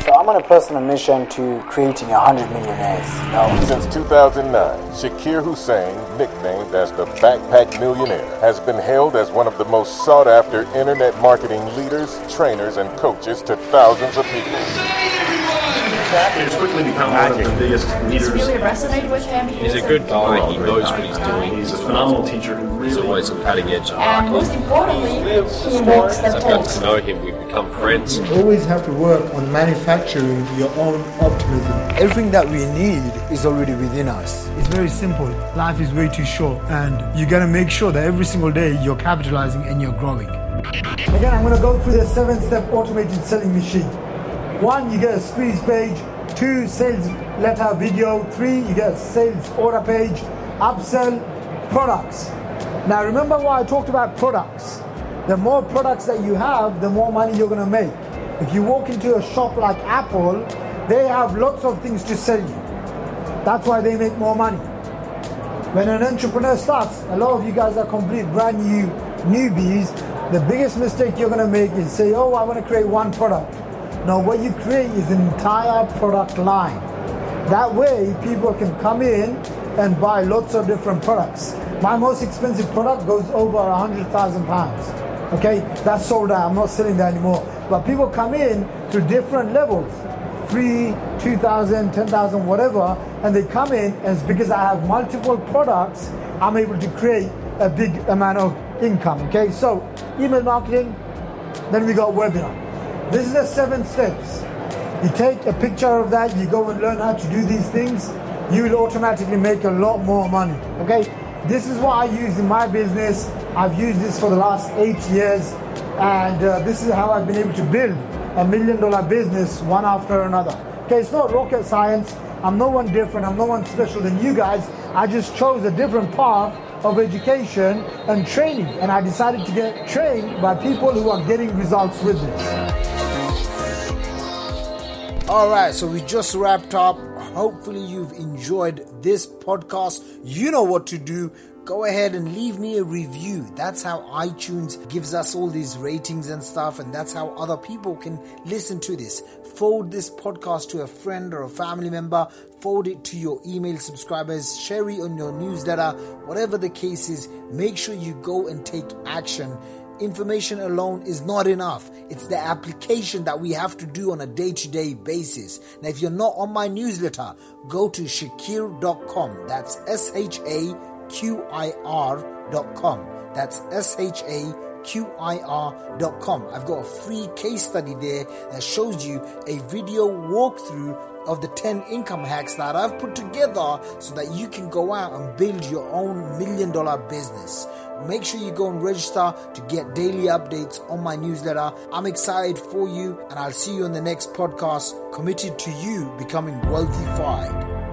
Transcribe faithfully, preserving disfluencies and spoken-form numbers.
So I'm on a personal mission to creating one hundred millionaires. No. Since two thousand nine, Shakir Hussein, nicknamed as the Backpack Millionaire, has been hailed as one of the most sought-after internet marketing leaders, trainers, and coaches to thousands of people. He's quickly become one of the biggest leaders. Really resonate with him. He's a good guy. He knows what he's doing. He's a phenomenal teacher who really... He's always on cutting edge. And most importantly, he makes the As I've got to know him, we've become friends. You always have to work on manufacturing your own optimism. Everything that we need is already within us. It's very simple. Life is way too short, and you gotta make sure that every single day you're capitalizing and you're growing. Again, I'm gonna go through the seven-step automated selling machine. One, you get a squeeze page. Two, sales letter video. Three, you get a sales order page. Upsell, products. Now remember why I talked about products. The more products that you have, the more money you're gonna make. If you walk into a shop like Apple, they have lots of things to sell you. That's why they make more money. When an entrepreneur starts, a lot of you guys are complete brand new newbies. The biggest mistake you're gonna make is say, oh, I wanna create one product. No, what you create is an entire product line. That way, people can come in and buy lots of different products. My most expensive product goes over one hundred thousand pounds. Okay, that's sold out. I'm not selling that anymore. But people come in to different levels, three, two thousand, ten thousand, whatever, and they come in, and it's because I have multiple products, I'm able to create a big amount of income. Okay, so email marketing, then we got webinar. This is the seven steps. You take a picture of that, you go and learn how to do these things, you will automatically make a lot more money, okay? This is what I use in my business. I've used this for the last eight years, and uh, this is how I've been able to build a million dollar business one after another. Okay, it's not rocket science. I'm no one different, I'm no one special than you guys. I just chose a different path of education and training, and I decided to get trained by people who are getting results with this. Alright, so we just wrapped up. Hopefully you've enjoyed this podcast. You know what to do. Go ahead and leave me a review. That's how iTunes gives us all these ratings and stuff, and that's how other people can listen to this. Forward this podcast to a friend or a family member. Forward it to your email subscribers. Share it on your newsletter. Whatever the case is, make sure you go and take action. Information alone is not enough. It's the application that we have to do on a day-to-day basis. Now, if you're not on my newsletter, go to shakir dot com. That's S H A Q I R dot com. That's S H A Q I R dot com. I've got a free case study there that shows you a video walkthrough of the ten income hacks that I've put together so that you can go out and build your own million dollar business. Make sure you go and register to get daily updates on my newsletter. I'm excited for you, and I'll see you on the next podcast, committed to you becoming wealthy-fied.